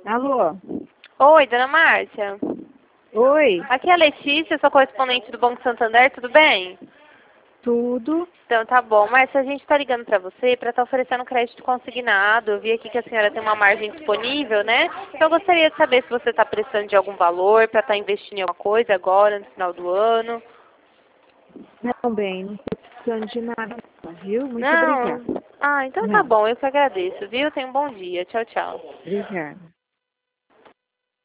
Alô? Oi, dona Márcia. Oi? Aqui é a Letícia, sou correspondente do Banco Santander, tudo bem? Tudo? Então tá bom. Márcia, a gente está ligando para você para estar oferecendo crédito consignado. Eu vi aqui que a senhora tem uma margem disponível, né? Então eu gostaria de saber se você está precisando de algum valor para estar investindo em alguma coisa agora, no final do ano. Não, bem, não estou precisando de nada, não, viu? Muito Não? obrigada. Ah, então tá Não, bom, eu que agradeço, viu? Tenha um bom dia. Tchau, tchau. obrigada.